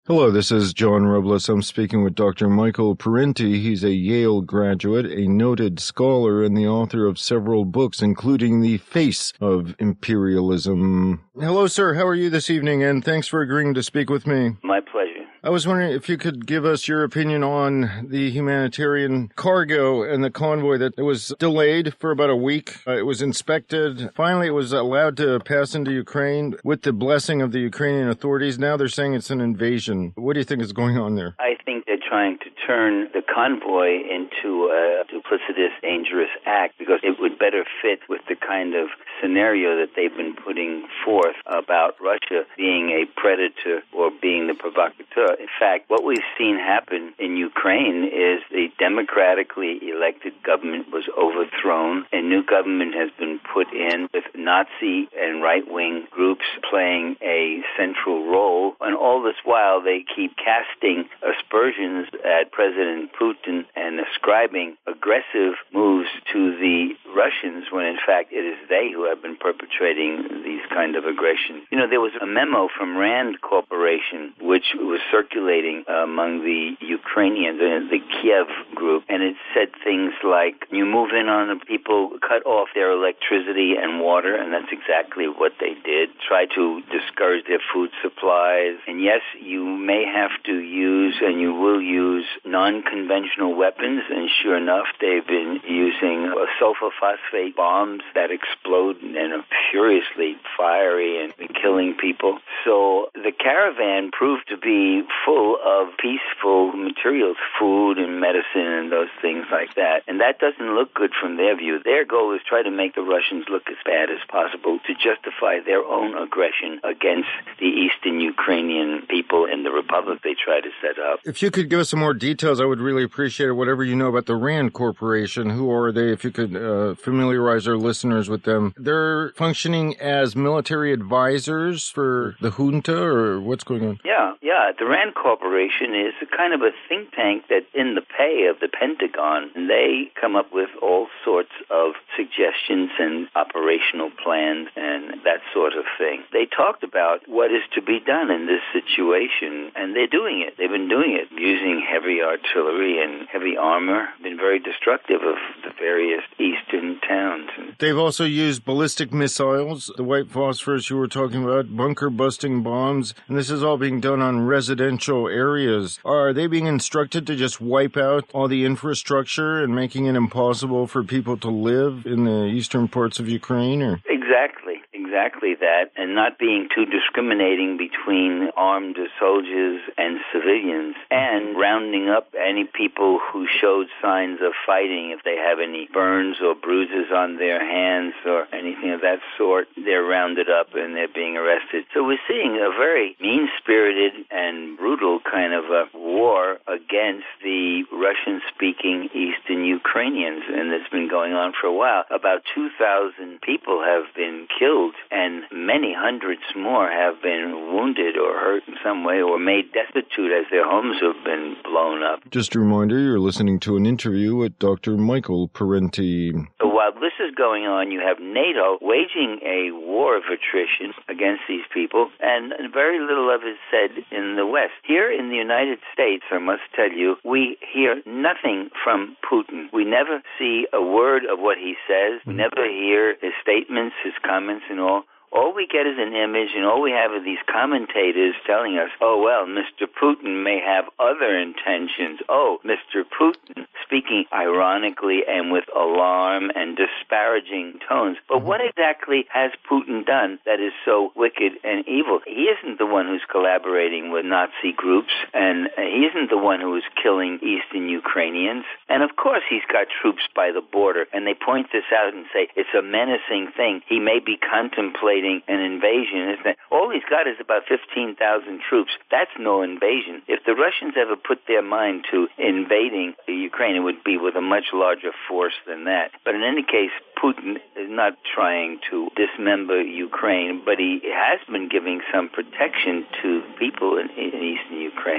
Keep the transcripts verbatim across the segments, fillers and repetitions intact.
Hello, this is John Robles. I'm speaking with Doctor Michael Parenti. He's a Yale graduate, a noted scholar, and the author of several books, including The Face of Imperialism. Hello, sir. How are you this evening? And thanks for agreeing to speak with me. My pleasure. I was wondering if you could give us your opinion on the humanitarian cargo and the convoy that was delayed for about a week. Uh, it was inspected. Finally, it was allowed to pass into Ukraine with the blessing of the Ukrainian authorities. Now they're saying it's an invasion. What do you think is going on there? I think they're trying to turn the convoy into a duplicitous, dangerous act because it would better fit with the kind of scenario that they've been putting forth about Russia being a predator or being the provocateur. In fact, what we've seen happen in Ukraine is the democratically elected government was overthrown. A new government has been put in with Nazi and right-wing groups playing a central role. And all this while, they keep casting aspersions at President Putin and ascribing aggressive moves to the Russians when, in fact, it is they who have been perpetrating these kind of aggressions. You know, there was a memo from RAND Corporation, which was circulating among the Ukrainians, the Kiev group, and it said things like, you move in on the people, cut off their electricity and water, and that's exactly what they did, try to discourage their food supplies. And yes, you may have to use, and you will use, non-conventional weapons, and sure enough, they've been using sulfur phosphate bombs that explode and are furiously fiery and killing people. So the caravan proved to be full of peaceful materials, food and medicine and those things like that. And that doesn't look good from their view. Their goal is try to make the Russians look as bad as possible to justify their own aggression against the Eastern Ukrainian people and the republic they try to set up. If you could give us some more details, I would really appreciate it. Whatever you know about the RAND Corporation, who are they? If you could uh, familiarize our listeners with them. They're functioning as military advisors for the junta, or what's going on? Yeah, yeah. The RAND Corporation is a kind of a think tank that's in the pay of the Pentagon. And they come up with all sorts of suggestions and operational plans and that sort of thing. They talked about what is to be done in this situation, and they're doing it. They've been doing it using heavy artillery and heavy armor, been very destructive of the various eastern towns. They've also used ballistic missiles, the white phosphorus you were talking about, bunker-busting bombs, and this is all being done on residential areas. Are they being instructed to just wipe out all the infrastructure and making it impossible for people to live in the eastern parts of Ukraine? Or? Exactly. Exactly that, and not being too discriminating between armed soldiers and civilians, and rounding up any people who showed signs of fighting. If they have any burns or bruises on their hands or anything of that sort, they're rounded up and they're being arrested. So we're seeing a very mean-spirited and brutal kind of a war against the Russian-speaking Eastern Ukrainians, and it's been going on for a while. About two thousand people have been killed, and many hundreds more have been wounded or hurt in some way or made destitute as their homes have been blown up. Just a reminder, you're listening to an interview with Doctor Michael Parenti. While this is going on, you have NATO waging a war of attrition against these people, and very little of it is said in the West. Here in the United States, I must tell you, we hear nothing from Putin. We never see a word of what he says. We never hear his statements, his comments and all. All we get is an image, and all we have are these commentators telling us, oh, well, Mister Putin may have other intentions. Oh, Mister Putin, speaking ironically and with alarm and disparaging tones. But what exactly has Putin done that is so wicked and evil? He isn't the one who's collaborating with Nazi groups, and he isn't the one who is killing Eastern Ukrainians. And, of course, he's got troops by the border, and they point this out and say it's a menacing thing. He may be contemplating an invasion, isn't it? All he's got is about fifteen thousand troops. That's no invasion. If the Russians ever put their mind to invading Ukraine, it would be with a much larger force than that. But in any case, Putin is not trying to dismember Ukraine, but he has been giving some protection to people in, in eastern Ukraine.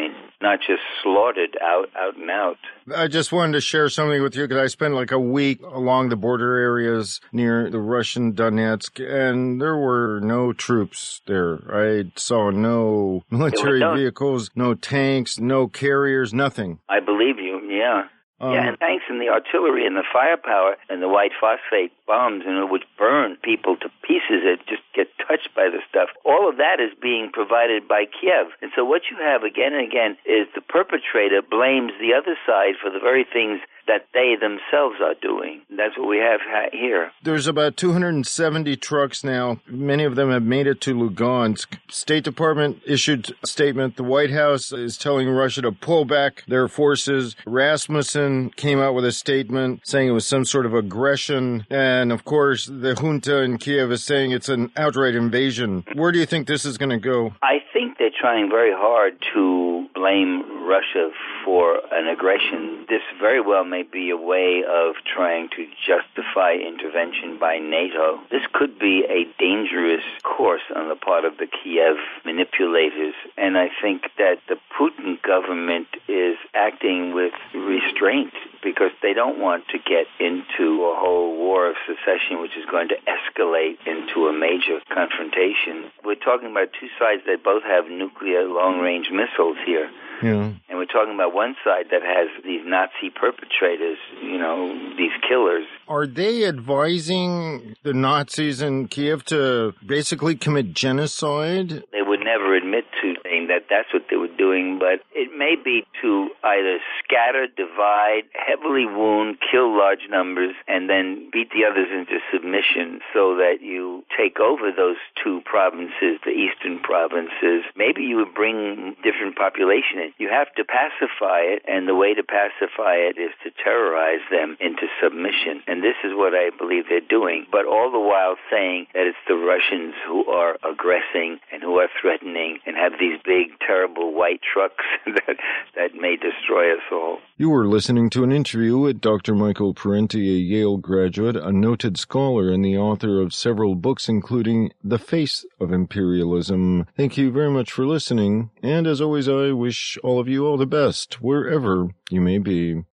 not just slaughtered out, out and out. I just wanted to share something with you because I spent like a week along the border areas near the Russian Donetsk, and there were no troops there. I saw no military no. vehicles, no tanks, no carriers, nothing. I believe you, yeah. Um, yeah, and thanks in the artillery and the firepower and the white phosphate bombs, and it would burn people to pieces that just get touched by the stuff. All of that is being provided by Kiev. And so what you have again and again is the perpetrator blames the other side for the very things that they themselves are doing. That's what we have ha- here. There's about two hundred seventy trucks now. Many of them have made it to Lugansk. State Department issued a statement. The White House is telling Russia to pull back their forces. Rasmussen came out with a statement saying it was some sort of aggression. And, of course, the junta in Kiev is saying it's an outright invasion. Where do you think this is going to go? I think they're trying very hard to blame Russia for an aggression. This very well may be a way of trying to justify intervention by NATO. This could be a dangerous course on the part of the Kiev manipulators, and I think that the Putin government is acting with restraint because they don't want to get into a whole war of secession which is going to escalate into a major confrontation. We're talking about two sides that both have nuclear long-range missiles here. Yeah. And we're talking about one side that has these Nazi perpetrators, you know, these killers. Are they advising the Nazis in Kiev to basically commit genocide? They would never admit to saying that that's what they were doing, but it may be to either scatter, divide, heavily wound, kill large numbers, and then beat the others into submission so that you take over those two provinces, the eastern provinces. Maybe you would bring different population in. You have to pacify it, and the way to pacify it is to terrorize them into submission. And this is what I believe they're doing, but all the while saying that it's the Russians who are aggressing and who are threatening and have these big, terrible white trucks that, that may destroy us all. You were listening to an interview with Doctor Michael Parenti, a Yale graduate, a noted scholar, and the author of several books, including The Face of Imperialism. Thank you very much for listening, and as always, I wish all of you all the best, wherever you may be.